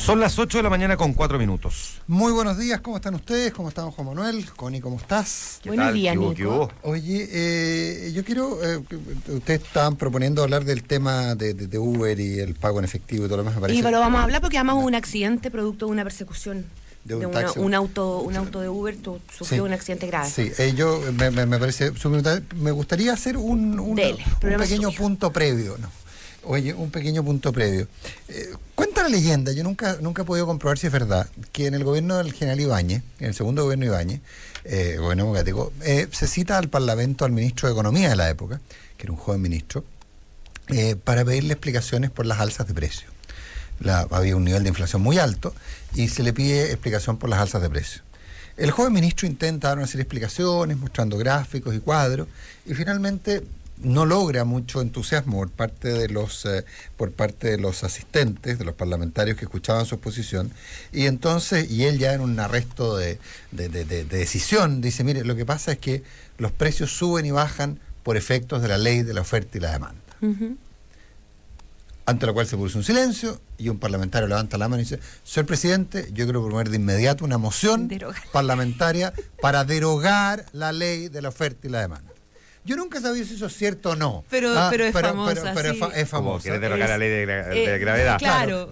Son las 8 de la mañana con 4 minutos. Muy buenos días, ¿cómo están ustedes? ¿Cómo está don Juan Manuel? Connie, ¿cómo estás? Buenos días, Nico. Oye, yo quiero, ustedes estaban proponiendo hablar del tema de Uber y el pago en efectivo y todo lo demás, me parece. Y lo vamos a hablar porque además hubo un accidente producto de una persecución. De un auto de Uber sufrió un accidente grave. Sí, me parece, me gustaría hacer un pequeño punto previo, ¿no? Oye, un pequeño punto previo. Cuenta la leyenda, yo nunca he podido comprobar si es verdad, que en el gobierno del general Ibáñez, en el segundo gobierno Ibáñez, gobierno democrático, se cita al Parlamento al ministro de Economía de la época, que era un joven ministro, para pedirle explicaciones por las alzas de precios. Había un nivel de inflación muy alto y se le pide explicación por las alzas de precios. El joven ministro intenta dar una serie de explicaciones, mostrando gráficos y cuadros, y finalmente no logra mucho entusiasmo por parte de los asistentes, de los parlamentarios que escuchaban su exposición, y entonces, él ya en un arresto de decisión, dice, mire, lo que pasa es que los precios suben y bajan por efectos de la ley de la oferta y la demanda. Uh-huh. Ante lo cual se produce un silencio y un parlamentario levanta la mano y dice, señor presidente, yo quiero proponer de inmediato una moción parlamentaria para derogar la ley de la oferta y la demanda. Yo nunca sabía si eso es cierto o no. Pero es famosa. Es famosa. Quiere derogar la ley de gravedad. Claro.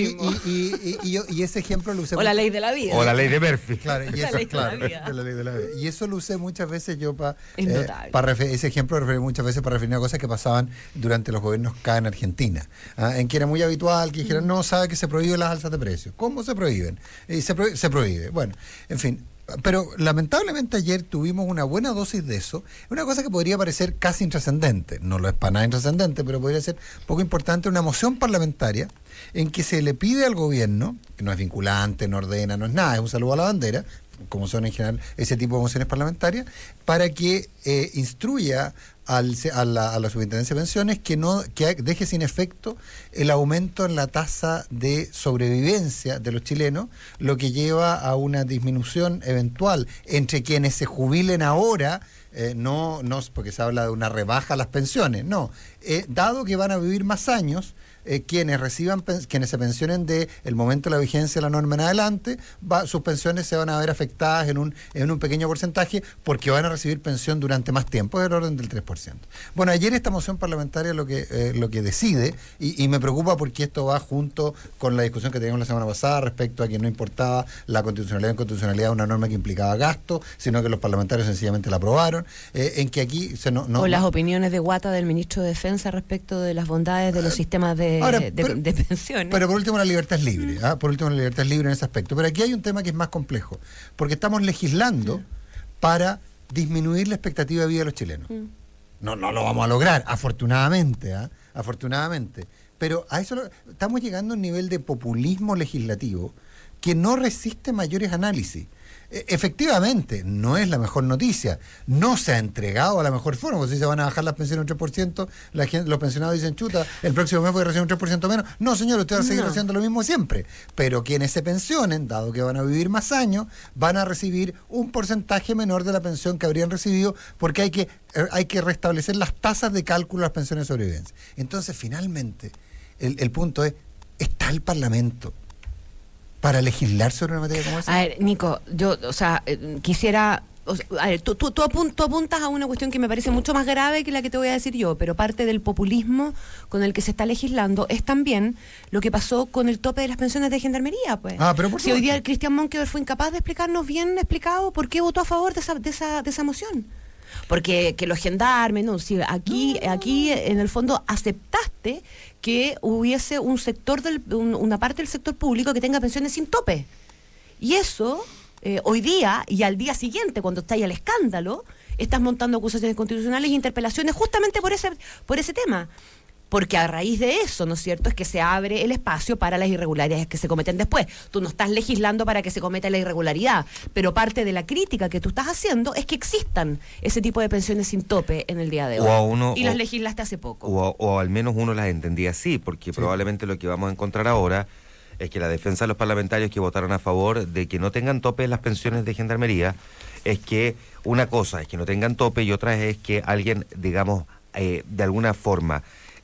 Y ese ejemplo lo usé. O la ley de la vida. O la ley de Murphy. Claro, y eso es claro. La ley de la vida. Y eso lo usé muchas veces yo ese ejemplo lo referí muchas veces para referir a cosas que pasaban durante los gobiernos K en Argentina. En que era muy habitual que dijeran, no, sabe que se prohíben las alzas de precios. ¿Cómo se prohíben? Y se prohíbe. Bueno, en fin. Pero lamentablemente ayer tuvimos una buena dosis de eso, una cosa que podría parecer casi intrascendente, no lo es para nada intrascendente, pero podría ser poco importante, una moción parlamentaria en que se le pide al gobierno, que no es vinculante, no ordena, no es nada, es un saludo a la bandera, como son en general ese tipo de mociones parlamentarias, para que instruya a la Superintendencia de Pensiones que deje sin efecto el aumento en la tasa de sobrevivencia de los chilenos, lo que lleva a una disminución eventual entre quienes se jubilen ahora, no porque se habla de una rebaja a las pensiones, no, dado que van a vivir más años, quienes se pensionen de el momento de la vigencia de la norma en adelante, sus pensiones se van a ver afectadas en un pequeño porcentaje porque van a recibir pensión durante más tiempo, del orden del 3%. Bueno, ayer esta moción parlamentaria lo que decide, y me preocupa porque esto va junto con la discusión que teníamos la semana pasada respecto a que no importaba la constitucionalidad o inconstitucionalidad de una norma que implicaba gasto, sino que los parlamentarios sencillamente la aprobaron, en que aquí o las opiniones de Guata del ministro de Defensa respecto de las bondades de los sistemas de pensiones. Pero por último la libertad es libre, por último la libertad es libre en ese aspecto. Pero aquí hay un tema que es más complejo, porque estamos legislando para disminuir la expectativa de vida de los chilenos. No lo vamos a lograr, afortunadamente, pero a eso estamos llegando a un nivel de populismo legislativo que no resiste mayores análisis. Efectivamente, no es la mejor noticia, no se ha entregado a la mejor forma, porque si se van a bajar las pensiones un 3%, los pensionados dicen, chuta, el próximo mes voy a recibir un 3% menos. No, señor, usted va a seguir haciendo lo mismo siempre, pero quienes se pensionen, dado que van a vivir más años, van a recibir un porcentaje menor de la pensión que habrían recibido, porque hay que restablecer las tasas de cálculo de las pensiones de sobrevivencia. Entonces, finalmente, el punto es, ¿está el Parlamento para legislar sobre una materia como esa? A ver, Nico, yo, quisiera... a ver, tú apuntas a una cuestión que me parece mucho más grave que la que te voy a decir yo, pero parte del populismo con el que se está legislando es también lo que pasó con el tope de las pensiones de gendarmería, pues. Pero por si hoy día el Cristian Monkever fue incapaz de explicarnos bien explicado por qué votó a favor de esa moción. Porque que los gendarmes, si aquí en el fondo aceptaste que hubiese un sector una parte del sector público que tenga pensiones sin tope. Y eso, hoy día y al día siguiente, cuando está ahí el escándalo, estás montando acusaciones constitucionales e interpelaciones justamente por ese tema. Porque a raíz de eso, ¿no es cierto?, es que se abre el espacio para las irregularidades que se cometen después. Tú no estás legislando para que se cometa la irregularidad, pero parte de la crítica que tú estás haciendo es que existan ese tipo de pensiones sin tope en el día de hoy. Las legislaste hace poco. O al menos uno las entendía así, porque probablemente lo que vamos a encontrar ahora es que la defensa de los parlamentarios que votaron a favor de que no tengan tope las pensiones de gendarmería es que una cosa es que no tengan tope y otra es que alguien, digamos, de alguna forma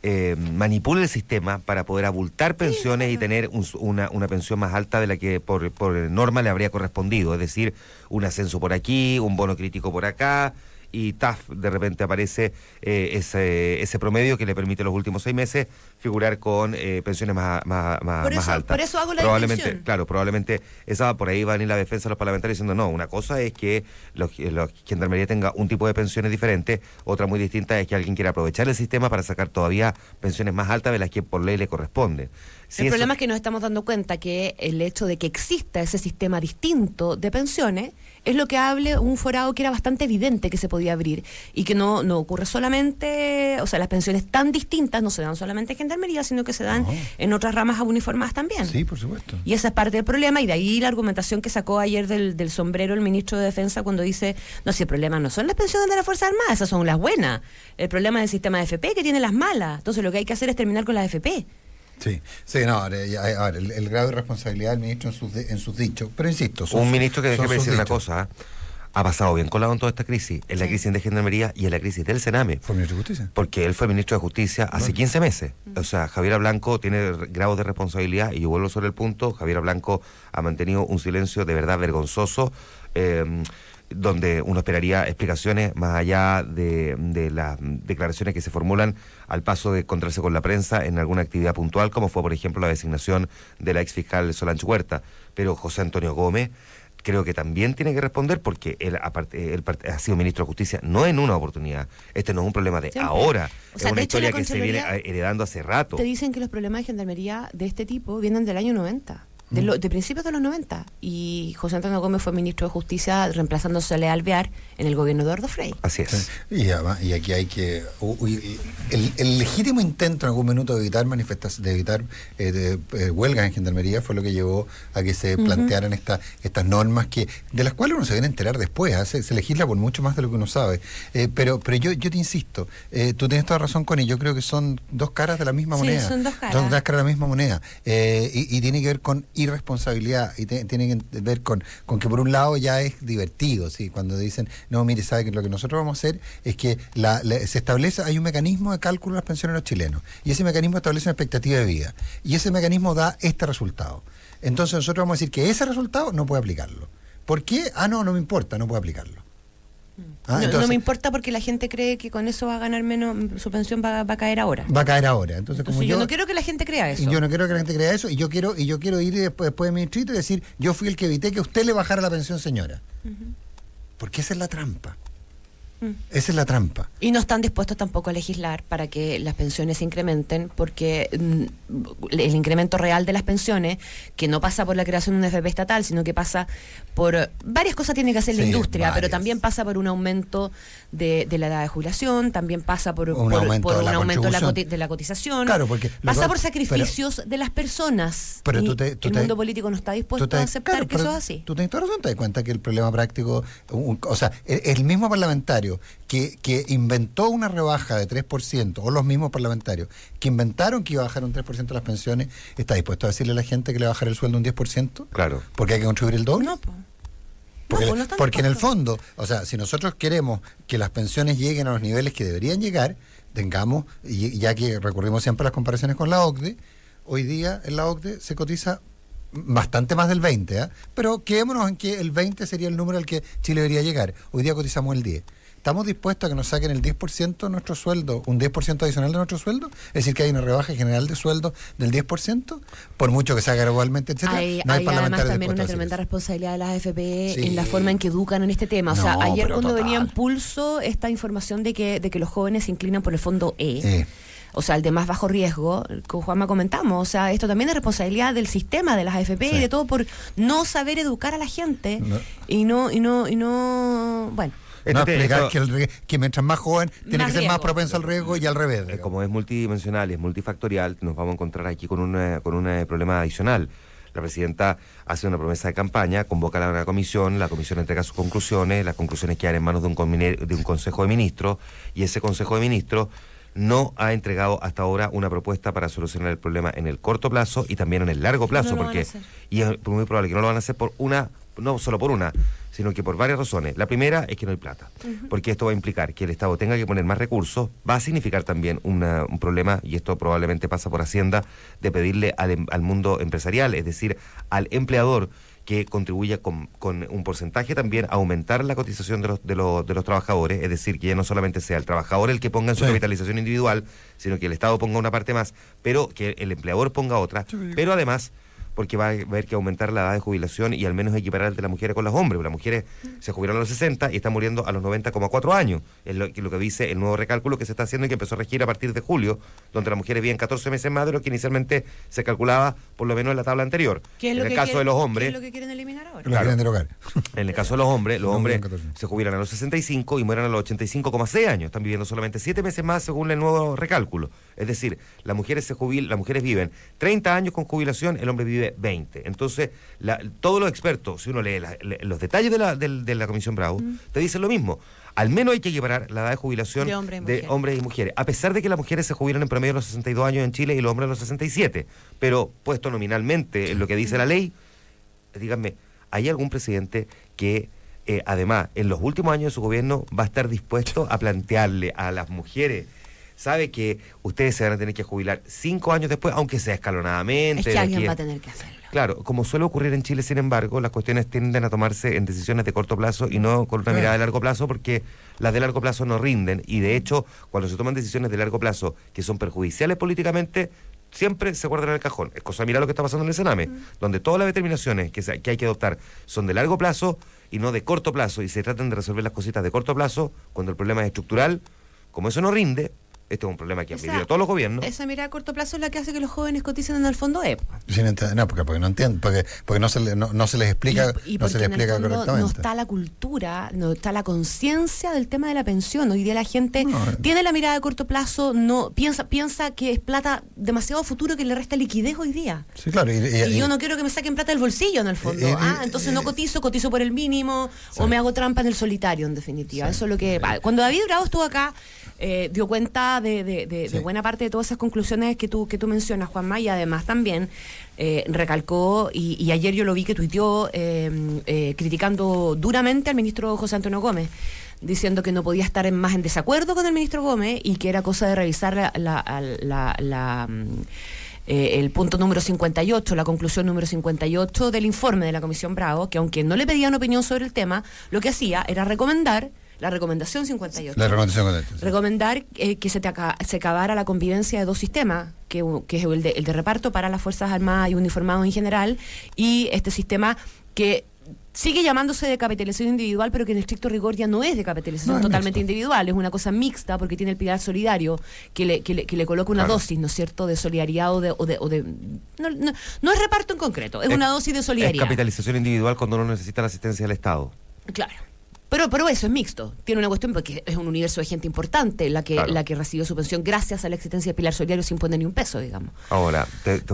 manipule el sistema para poder abultar pensiones y tener una pensión más alta de la que por norma le habría correspondido, es decir, un ascenso por aquí, un bono crítico por acá, y de repente aparece ese promedio que le permite los últimos 6 meses figurar con pensiones más altas. Por eso hago la distinción. Claro, probablemente por ahí va a venir la defensa de los parlamentarios diciendo, no, una cosa es que la Gendarmería tenga un tipo de pensiones diferente, otra muy distinta es que alguien quiera aprovechar el sistema para sacar todavía pensiones más altas de las que por ley le corresponden. El problema es que nos estamos dando cuenta que el hecho de que exista ese sistema distinto de pensiones es lo que hable un forado que era bastante evidente que se podía abrir y que no ocurre solamente, o sea, las pensiones tan distintas no se dan solamente en Gendarmería, sino que se dan en otras ramas uniformadas también. Sí, por supuesto. Y esa es parte del problema, y de ahí la argumentación que sacó ayer del sombrero el ministro de Defensa cuando dice, no, si el problema no son las pensiones de las Fuerzas Armadas, esas son las buenas, el problema es el sistema de FP que tiene las malas, entonces lo que hay que hacer es terminar con las FP. Sí, no, el grado de responsabilidad del ministro en sus dichos, pero insisto, un ministro que, déjeme decir una cosa, ha pasado bien colado en toda esta crisis, en la crisis de Gendarmería y en la crisis del Sename. ¿Fue ministro de Justicia? Porque él fue ministro de Justicia hace 15 meses. O sea, Javier Blanco tiene grados de responsabilidad, y yo vuelvo sobre el punto, Javier Blanco ha mantenido un silencio de verdad vergonzoso, donde uno esperaría explicaciones más allá de las declaraciones que se formulan al paso de encontrarse con la prensa en alguna actividad puntual, como fue, por ejemplo, la designación de la exfiscal Solange Huerta. Pero José Antonio Gómez creo que también tiene que responder, porque él ha sido ministro de Justicia no en una oportunidad. Este no es un problema de siempre. Ahora, o sea, es una historia que se viene heredando hace rato. Te dicen que los problemas de Gendarmería de este tipo vienen del año 90. De principios de los 90, y José Antonio Gómez fue ministro de Justicia reemplazándose a Leal Alvear en el gobierno de Eduardo Frei. Así es. Y aquí hay que el legítimo intento en algún minuto de evitar huelgas en Gendarmería fue lo que llevó a que se plantearan estas normas de las cuales uno se viene a enterar después, se legisla por mucho más de lo que uno sabe, pero yo te insisto, tú tienes toda razón, Connie, yo creo que son dos caras de la misma moneda. Sí, son dos caras. Son dos caras de la misma moneda, y tiene que ver con irresponsabilidad, y tiene que ver con que por un lado ya es divertido, ¿sí? Cuando dicen, no, mire, sabe que lo que nosotros vamos a hacer es que se establece, hay un mecanismo de cálculo de las pensiones de los chilenos, y ese mecanismo establece una expectativa de vida, y ese mecanismo da este resultado. Entonces nosotros vamos a decir que ese resultado no puede aplicarlo. ¿Por qué? No me importa, no puede aplicarlo. Entonces, no me importa porque la gente cree que con eso va a ganar menos, su pensión va a caer ahora. Va a caer ahora. Entonces como yo no quiero que la gente crea eso. Yo no quiero que la gente crea eso, y yo quiero ir después de mi distrito y decir, yo fui el que evité que usted le bajara la pensión, señora. Porque esa es la trampa. Esa es la trampa. Y no están dispuestos tampoco a legislar para que las pensiones se incrementen, porque el incremento real de las pensiones, que no pasa por la creación de una FP estatal, sino que pasa por varias cosas, tiene que hacer la industria, pero también pasa por un aumento de la edad de jubilación, también pasa por un aumento de la cotización, claro, porque pasa por sacrificios de las personas. Pero el mundo político no está dispuesto a aceptar que eso es así. Tú tienes toda razón, te das cuenta que el problema práctico, o sea, el mismo parlamentario que inventó una rebaja de 3%, o los mismos parlamentarios que inventaron que iba a bajar un 3% de las pensiones, ¿está dispuesto a decirle a la gente que le va a bajar el sueldo un 10%? Claro. ¿Porque hay que contribuir el doble? No, porque en el fondo, o sea, si nosotros queremos que las pensiones lleguen a los niveles que deberían llegar, tengamos, y ya que recurrimos siempre a las comparaciones con la OCDE, hoy día en la OCDE se cotiza bastante más del 20, pero quedémonos en que el 20 sería el número al que Chile debería llegar. Hoy día cotizamos el 10. ¿Estamos dispuestos a que nos saquen el 10% de nuestro sueldo, un 10% adicional de nuestro sueldo? Es decir, que hay una rebaja general de sueldo del 10%, por mucho que se haga gradualmente, etcétera. Hay además también una tremenda responsabilidad de las AFP en la forma en que educan en este tema. O sea, ayer cuando venía en Pulso esta información de que los jóvenes se inclinan por el fondo E. O sea, el de más bajo riesgo, que Juanma comentamos, o sea, esto también es responsabilidad del sistema, de las AFP y de todo, por no saber educar a la gente y no, bueno. Explicar que mientras más joven tiene que ser más propenso al riesgo y al revés. Como es multidimensional y es multifactorial, nos vamos a encontrar aquí con un problema adicional. La presidenta hace una promesa de campaña, convoca a una comisión, la comisión entrega sus conclusiones, las conclusiones quedan en manos de un consejo de ministros, y ese consejo de ministros no ha entregado hasta ahora una propuesta para solucionar el problema en el corto plazo y también en el largo plazo, y es muy probable que no lo van a hacer por una no solo por una, sino que por varias razones. La primera es que no hay plata, porque esto va a implicar que el Estado tenga que poner más recursos, va a significar también un problema, y esto probablemente pasa por Hacienda, de pedirle al mundo empresarial, es decir, al empleador, que contribuya con un porcentaje también a aumentar la cotización de los trabajadores, es decir, que ya no solamente sea el trabajador el que ponga en su capitalización individual, sino que el Estado ponga una parte más, pero que el empleador ponga otra, pero además porque va a haber que aumentar la edad de jubilación y al menos equiparar el de las mujeres con los hombres, porque las mujeres se jubilan a los 60 y están muriendo a los 90,4 años, es lo que dice el nuevo recálculo que se está haciendo y que empezó a regir a partir de julio, donde las mujeres viven 14 meses más de lo que inicialmente se calculaba, por lo menos en la tabla anterior. En el caso de los hombres... ¿Qué es lo que quieren eliminar ahora? Lo quieren derogar. En el caso de los hombres se jubilan a los 65 y mueren a los 85,6 años, están viviendo solamente 7 meses más según el nuevo recálculo, es decir, las mujeres viven 30 años con jubilación, el hombre vive 20. Entonces, todos los expertos, si uno lee los detalles de la Comisión Bravo, te dicen lo mismo. Al menos hay que equiparar la edad de jubilación de hombres y mujeres, a pesar de que las mujeres se jubilan en promedio a los 62 años en Chile y los hombres a los 67. Pero, puesto nominalmente en lo que dice la ley, díganme, ¿hay algún presidente que, además, en los últimos años de su gobierno va a estar dispuesto a plantearle a las mujeres: sabe que ustedes se van a tener que jubilar 5 años después, aunque sea escalonadamente? Es que alguien va a tener que hacerlo. Claro, como suele ocurrir en Chile, sin embargo, las cuestiones tienden a tomarse en decisiones de corto plazo y no con una mirada de largo plazo, porque las de largo plazo no rinden, y de hecho, cuando se toman decisiones de largo plazo que son perjudiciales políticamente, siempre se guardan en el cajón. Es cosa, mira lo que está pasando en el Sename, donde todas las determinaciones que hay que adoptar son de largo plazo y no de corto plazo, y se tratan de resolver las cositas de corto plazo cuando el problema es estructural. Como eso no rinde, este es un problema que han vivido todos los gobiernos. Esa mirada a corto plazo es la que hace que los jóvenes coticen en el fondo E. No, porque no entienden, porque no se les explica, no se les explica correctamente. No está la cultura, no está la conciencia del tema de la pensión. Hoy día la gente tiene la mirada a corto plazo, no piensa que es plata demasiado futuro que le resta liquidez hoy día. Sí, claro. Y yo no quiero que me saquen plata del bolsillo en el fondo. Entonces no cotizo por el mínimo, o me hago trampa en el solitario, en definitiva. Eso es lo que... Cuando David Bravo estuvo acá, dio cuenta de buena parte de todas esas conclusiones que tú mencionas, Juanma, y además también recalcó, y ayer yo lo vi que tuiteó criticando duramente al ministro José Antonio Gómez, diciendo que no podía estar más en desacuerdo con el ministro Gómez y que era cosa de revisar el punto número 58, la conclusión número 58 del informe de la Comisión Bravo, que aunque no le pedían opinión sobre el tema, lo que hacía era recomendar la recomendación 58. Recomendar que se acabara la convivencia de dos sistemas, que es el de reparto para las Fuerzas Armadas y uniformados en general, y este sistema que sigue llamándose de capitalización individual, pero que en estricto rigor ya no es de capitalización totalmente individual, es una cosa mixta, porque tiene el pilar solidario que le coloca una dosis, ¿no es cierto?, de solidaridad no es reparto en concreto, es una dosis de solidaridad. Es capitalización individual cuando uno necesita la asistencia del Estado. Claro. Pero eso es mixto. Tiene una cuestión porque es un universo de gente importante la que recibió su pensión gracias a la existencia de pilar solidario sin poner ni un peso, digamos. Ahora,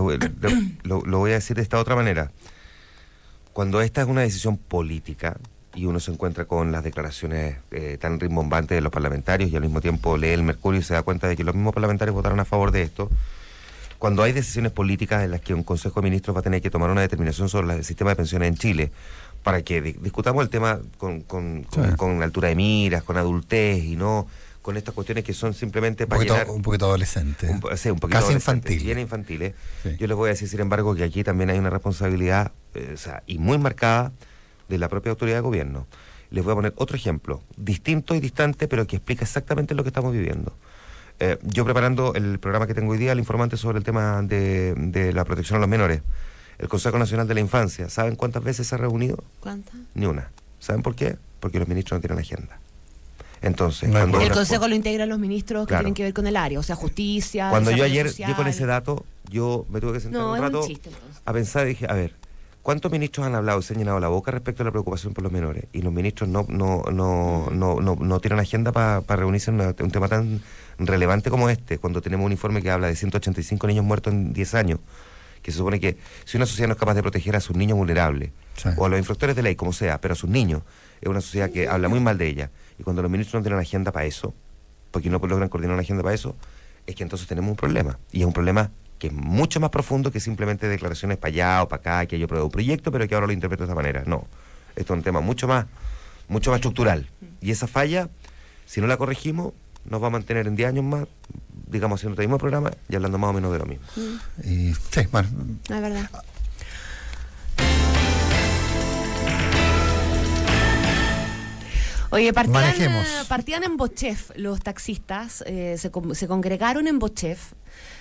lo voy a decir de esta otra manera. Cuando esta es una decisión política y uno se encuentra con las declaraciones tan rimbombantes de los parlamentarios y al mismo tiempo lee el Mercurio y se da cuenta de que los mismos parlamentarios votaron a favor de esto, cuando hay decisiones políticas en las que un Consejo de Ministros va a tener que tomar una determinación sobre el sistema de pensiones en Chile, para que discutamos el tema con altura de miras, con adultez y no con estas cuestiones que son simplemente para un poquito adolescente. Un poquito casi infantil. Bien infantiles. Sí. Yo les voy a decir, sin embargo, que aquí también hay una responsabilidad y muy marcada de la propia autoridad de gobierno. Les voy a poner otro ejemplo, distinto y distante, pero que explica exactamente lo que estamos viviendo. Yo preparando el programa que tengo hoy día, el informante sobre el tema de la protección a los menores, el Consejo Nacional de la Infancia, ¿saben cuántas veces se ha reunido? ¿Cuántas? Ni una. ¿Saben por qué? Porque los ministros no tienen agenda. Entonces, el Consejo lo integran los ministros que tienen que ver con el área, o sea, justicia. Cuando yo ayer llegué con ese dato, yo me tuve que sentar un rato a pensar y dije, a ver, ¿cuántos ministros han hablado y se han llenado la boca respecto a la preocupación por los menores? Y los ministros no tienen agenda para reunirse en un tema tan relevante como este, cuando tenemos un informe que habla de 185 niños muertos en 10 años, que se supone que si una sociedad no es capaz de proteger a sus niños vulnerables, o a los infractores de ley, como sea, pero a sus niños, es una sociedad que habla muy mal de ella. Y cuando los ministros no tienen agenda para eso, porque no logran coordinar una agenda para eso, es que entonces tenemos un problema. Y es un problema que es mucho más profundo que simplemente declaraciones para allá o para acá, que yo pruebo un proyecto, pero que ahora lo interpreto de esta manera. No. Esto es un tema mucho más estructural. Y esa falla, si no la corregimos, nos va a mantener en 10 años más, digamos, haciendo este mismo programa y hablando más o menos de lo mismo. Y, sí, bueno. Es verdad. Oye, partían en Bochef los taxistas, se congregaron en Bochef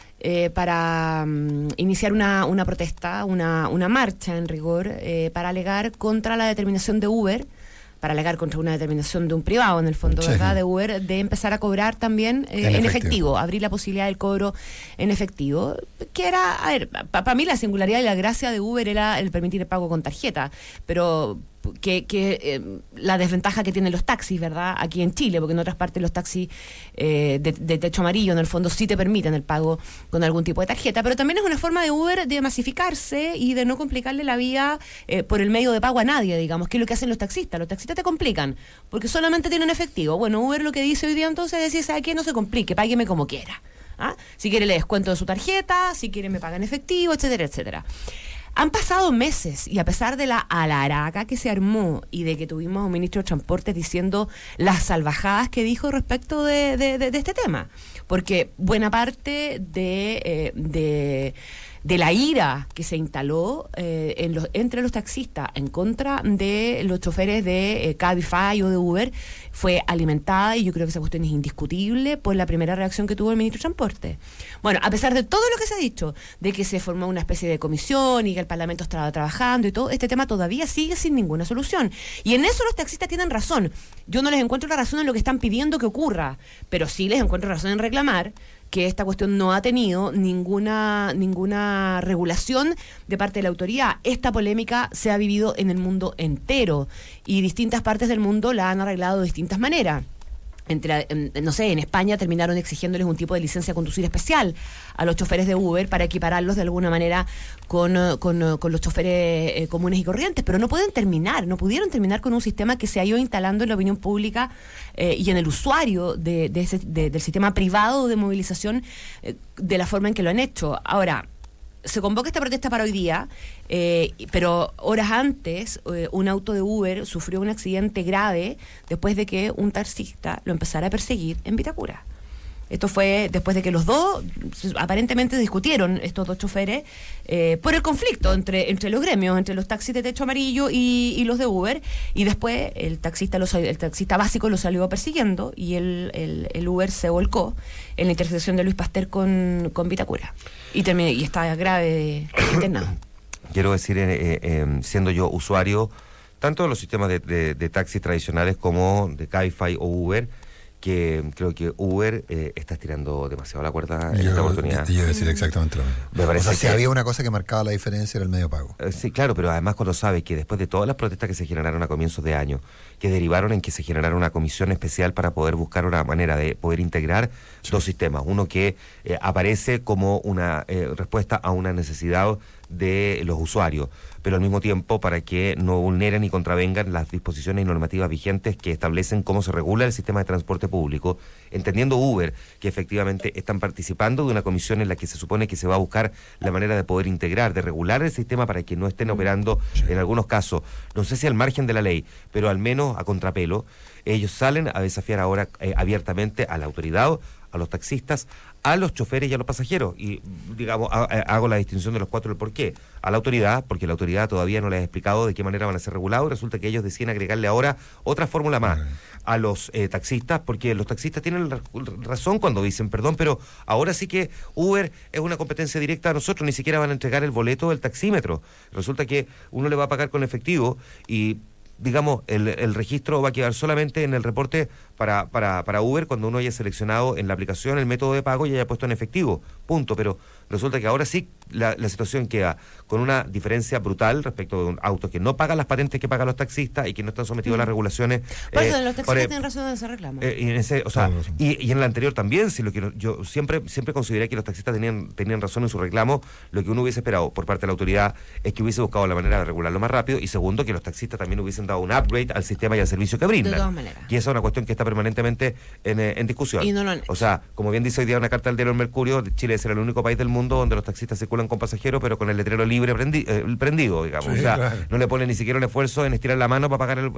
para iniciar una protesta, una marcha en rigor, para alegar contra la determinación de Uber, para alegar contra una determinación de un privado, en el fondo, sí, ¿verdad?, de Uber, de empezar a cobrar también en efectivo, abrir la posibilidad del cobro en efectivo, que era, a ver, para mí la singularidad y la gracia de Uber era el permitir el pago con tarjeta, pero que la desventaja que tienen los taxis, ¿verdad?, aquí en Chile, porque en otras partes los taxis de techo amarillo, en el fondo, sí te permiten el pago con algún tipo de tarjeta, pero también es una forma de Uber de masificarse y de no complicarle la vía por el medio de pago a nadie, digamos, que es lo que hacen los taxistas. Los taxistas te complican, porque solamente tienen efectivo. Bueno, Uber lo que dice hoy día entonces es decir, ¿sabe qué? No se complique, págueme como quiera. ¿Ah? Si quiere le descuento de su tarjeta, si quiere me paga en efectivo, etcétera, etcétera. Han pasado meses y a pesar de la alaraca que se armó y de que tuvimos a un ministro de Transportes diciendo las salvajadas que dijo respecto de este tema, porque buena parte de la ira que se instaló entre los taxistas en contra de los choferes de Cabify o de Uber fue alimentada, y yo creo que esa cuestión es indiscutible, por la primera reacción que tuvo el ministro de Transporte. Bueno, a pesar de todo lo que se ha dicho, de que se formó una especie de comisión y que el Parlamento estaba trabajando y todo, este tema todavía sigue sin ninguna solución. Y en eso los taxistas tienen razón. Yo no les encuentro la razón en lo que están pidiendo que ocurra, pero sí les encuentro razón en reclamar que esta cuestión no ha tenido ninguna regulación de parte de la autoridad. Esta polémica se ha vivido en el mundo entero y distintas partes del mundo la han arreglado de distintas maneras. No sé, en España terminaron exigiéndoles un tipo de licencia a conducir especial a los choferes de Uber para equipararlos de alguna manera con los choferes comunes y corrientes, pero no pudieron terminar con un sistema que se ha ido instalando en la opinión pública y en el usuario del sistema privado de movilización de la forma en que lo han hecho. Ahora, se convoca esta protesta para hoy día, pero horas antes un auto de Uber sufrió un accidente grave después de que un taxista lo empezara a perseguir en Vitacura. Esto fue después de que los dos aparentemente discutieron, estos dos choferes, por el conflicto entre los gremios, entre los taxis de techo amarillo y los de Uber, y después el taxista básico lo salió persiguiendo y el Uber se volcó en la intersección de Luis Pasteur con Vitacura y está grave internado. Quiero decir, siendo yo usuario tanto de los sistemas de taxis tradicionales como de Cabify o Uber, que creo que Uber está estirando demasiado la cuerda en esta oportunidad. Yo iba a decir exactamente lo mismo. Me parece si había una cosa que marcaba la diferencia era el medio pago. Sí, claro, pero además cuando sabe que después de todas las protestas que se generaron a comienzos de año, que derivaron en que se generara una comisión especial para poder buscar una manera de poder integrar dos sistemas, uno que aparece como una respuesta a una necesidad de los usuarios, pero al mismo tiempo para que no vulneren ni contravengan las disposiciones y normativas vigentes que establecen cómo se regula el sistema de transporte público, entendiendo Uber que efectivamente están participando de una comisión en la que se supone que se va a buscar la manera de poder integrar, de regular el sistema para que no estén operando en algunos casos, no sé si al margen de la ley, pero al menos a contrapelo. Ellos salen a desafiar ahora abiertamente a la autoridad, a los taxistas, a los choferes y a los pasajeros. Y, digamos, hago la distinción de los cuatro, el por qué. A la autoridad, porque la autoridad todavía no les ha explicado de qué manera van a ser regulados, y resulta que ellos deciden agregarle ahora otra fórmula más. A los taxistas, porque los taxistas tienen razón cuando dicen, perdón, pero ahora sí que Uber es una competencia directa a nosotros, ni siquiera van a entregar el boleto del taxímetro. Resulta que uno le va a pagar con efectivo y, digamos, el registro va a quedar solamente en el reporte para Uber cuando uno haya seleccionado en la aplicación el método de pago y haya puesto en efectivo, punto. Pero resulta que ahora sí la situación queda con una diferencia brutal respecto de un auto que no paga las patentes que pagan los taxistas y que no están sometidos a las regulaciones. Por eso los taxistas tienen razón en ese reclamo. Y en el anterior también, si lo que yo siempre consideré que los taxistas tenían razón en su reclamo, lo que uno hubiese esperado por parte de la autoridad es que hubiese buscado la manera de regularlo más rápido, y segundo, que los taxistas también hubiesen dado un upgrade al sistema y al servicio que brindan. De todas maneras. Y esa es una cuestión que está permanentemente en discusión. Y no lo han hecho. O sea, como bien dice hoy día una carta del diario El Mercurio, Chile será el único país del mundo donde los taxistas circulan circulan con pasajeros, pero con el letrero libre prendido, digamos. Sí, o sea, claro. no le ponen ni siquiera un esfuerzo en estirar la mano para pagar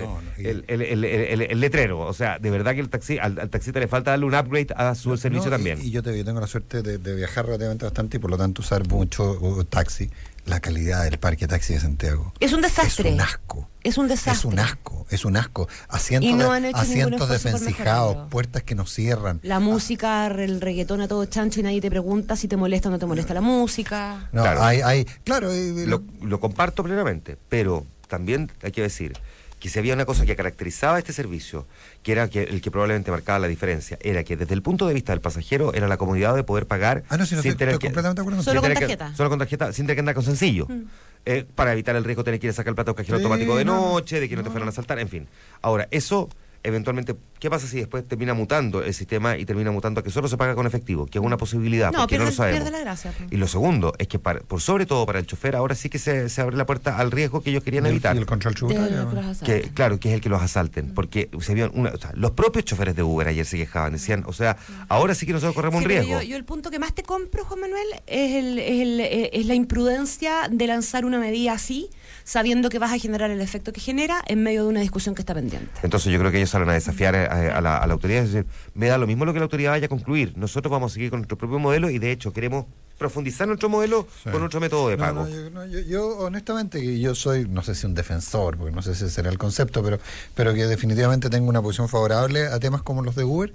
el letrero. O sea, de verdad que al taxista le falta darle un upgrade a su servicio también. Y yo tengo la suerte de viajar relativamente bastante y por lo tanto usar mucho taxi. La calidad del parque taxi de Santiago es un desastre. Es un asco. Es un desastre. Es un asco. Asientos desvencijados, puertas que no cierran. La música, el reggaetón a todo chancho y nadie te pregunta si te molesta o no te molesta la música. No, claro. Lo comparto plenamente, pero también hay que decir que si había una cosa que caracterizaba este servicio, que era el que probablemente marcaba la diferencia, era que desde el punto de vista del pasajero era la comodidad de poder pagar sin tener que completamente de acuerdo. Solo con tarjeta. Solo con tarjeta, sin tener que andar con sencillo. Para evitar el riesgo de tener que ir a sacar el plato cajero automático de noche, de que no te fueran a asaltar, en fin. Ahora, eso eventualmente, ¿qué pasa si después termina mutando el sistema y termina mutando a que solo se paga con efectivo? Que es una posibilidad, porque no lo sabemos. Pierde la gracia. Y lo segundo es que, por sobre todo para el chofer, ahora sí que se abre la puerta al riesgo que ellos querían evitar. Y el control tributario. Claro, que es el que los asalten. Porque se vieron los propios choferes de Uber ayer se quejaban, decían, ahora sí que nosotros corremos un riesgo. Yo el punto que más te compro, Juan Manuel, es la imprudencia de lanzar una medida así, sabiendo que vas a generar el efecto que genera en medio de una discusión que está pendiente. Entonces yo creo que ellos salen a desafiar a la autoridad, es decir, me da lo mismo lo que la autoridad vaya a concluir, nosotros vamos a seguir con nuestro propio modelo y de hecho queremos profundizar nuestro modelo con nuestro método de pago. Yo honestamente, que yo soy, no sé si un defensor, porque no sé si será el concepto, pero que definitivamente tengo una posición favorable a temas como los de Uber.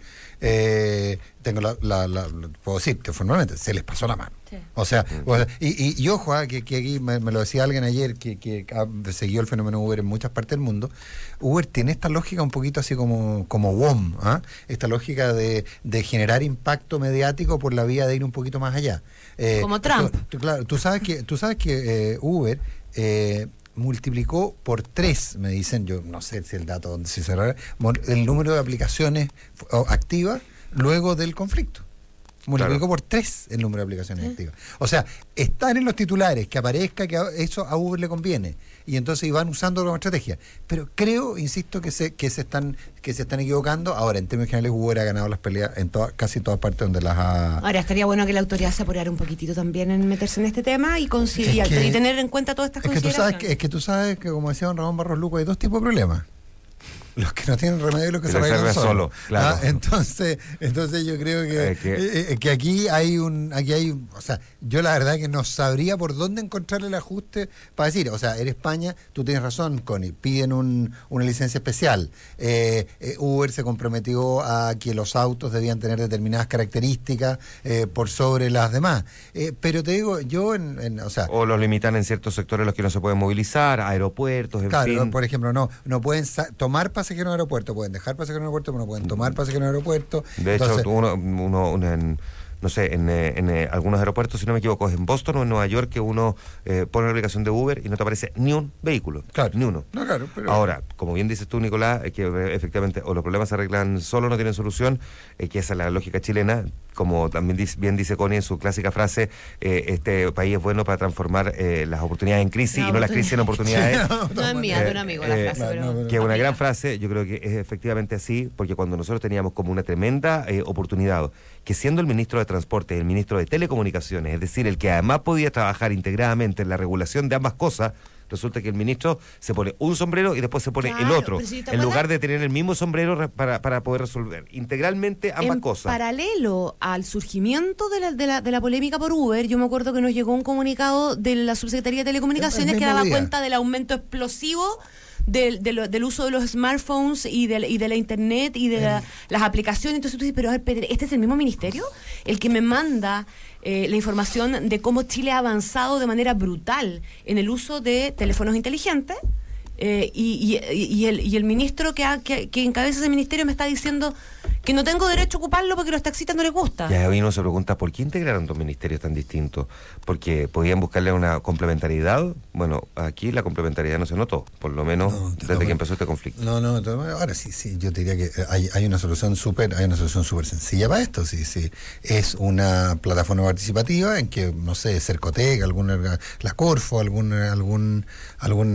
Puedo decir que formalmente se les pasó la mano. Sí. Y ojo, que aquí me lo decía alguien ayer que siguió el fenómeno Uber en muchas partes del mundo. Uber tiene esta lógica un poquito así como WOM, esta lógica de generar impacto mediático por la vía de ir un poquito más allá. Como Trump. Tú sabes que Uber multiplicó por 3, me dicen, yo no sé si el dato donde se cerrará, el número de aplicaciones activas luego del conflicto. Multiplicó por 3 el número de aplicaciones activas. O sea, están en los titulares, que aparezca que eso a Uber le conviene. Y entonces van usando como estrategia. Pero creo, insisto, que se están equivocando. Ahora, en términos generales, Uber ha ganado las peleas en casi todas partes donde las ha... Ahora, estaría bueno que la autoridad se apurara un poquitito también en meterse en este tema y tener en cuenta todas estas consideraciones. Tú sabes que, como decía don Ramón Barros Luco, hay 2 tipos de problemas. Los que no tienen remedio y los que se arreglan solo. Claro. Entonces yo creo que aquí hay o sea, yo la verdad que no sabría por dónde encontrar el ajuste para decir, en España, tú tienes razón, Connie, piden una licencia especial. Uber se comprometió a que los autos debían tener determinadas características por sobre las demás. Pero te digo, yo o los limitan en ciertos sectores en los que no se pueden movilizar, aeropuertos, en fin. Por ejemplo, no pueden tomar pasajeros en el aeropuerto, pueden dejar pasajeros en el aeropuerto, pero no pueden tomar pasajeros en el aeropuerto. De hecho, en algunos aeropuertos, si no me equivoco, es en Boston o en Nueva York, que uno pone la aplicación de Uber y no te aparece ni un vehículo. Claro. Ni uno. No, claro, pero... Ahora, como bien dices tú, Nicolás, que efectivamente o los problemas se arreglan solo, no tienen solución, que esa es la lógica chilena. Como también bien dice Connie en su clásica frase, este país es bueno para transformar las oportunidades en crisis y no las crisis en oportunidades. No es mía, de un amigo la frase. Que es una gran frase, yo creo que es efectivamente así, porque cuando nosotros teníamos como una tremenda oportunidad, que siendo el ministro de Transporte, el ministro de Telecomunicaciones, es decir, el que además podía trabajar integradamente en la regulación de ambas cosas, resulta que el ministro se pone un sombrero y después se pone el otro, en lugar de tener el mismo sombrero para poder resolver integralmente ambas cosas. Paralelo al surgimiento de la polémica por Uber, yo me acuerdo que nos llegó un comunicado de la Subsecretaría de Telecomunicaciones que daba cuenta del aumento explosivo del uso de los smartphones y de la internet y de las aplicaciones. Entonces tú dices, pero a ver, Pedro, ¿este es el mismo ministerio? El que me manda la información de cómo Chile ha avanzado de manera brutal en el uso de teléfonos inteligentes, y el ministro que encabeza ese ministerio me está diciendo que no tengo derecho a ocuparlo porque a los taxistas no les gusta. Ya uno se pregunta, ¿por qué integraron 2 ministerios tan distintos? Porque podían buscarle una complementariedad. Bueno, aquí la complementariedad no se notó, por lo menos desde que empezó este conflicto. Ahora sí, yo te diría que hay una solución súper sencilla para esto. Sí, es una plataforma participativa en que, no sé, Cercotec, la Corfo, algún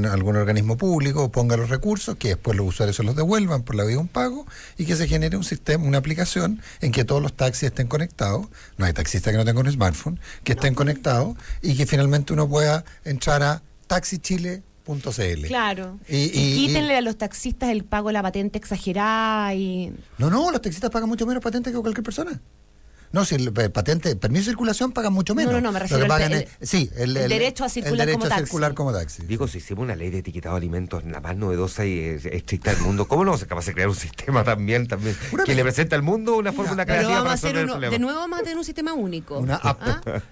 organismo público ponga los recursos, que después los usuarios se los devuelvan por la vía de un pago y que se genere un sistema una aplicación en que todos los taxis estén conectados, no hay taxista que no tenga un smartphone, que estén conectados y que finalmente uno pueda entrar a taxichile.cl. Claro. Y quítenle a los taxistas el pago de la patente exagerada y... No, los taxistas pagan mucho menos patente que cualquier persona. No, si el patente, permiso de circulación pagan mucho menos. No, me refiero al el derecho a circular como taxi. Digo, si hicimos una ley de etiquetado de alimentos la más novedosa y estricta del mundo, ¿cómo no somos capaces de crear un sistema también que le presenta al mundo una fórmula creativa para resolver el problema? De nuevo vamos a tener un sistema único. Una app.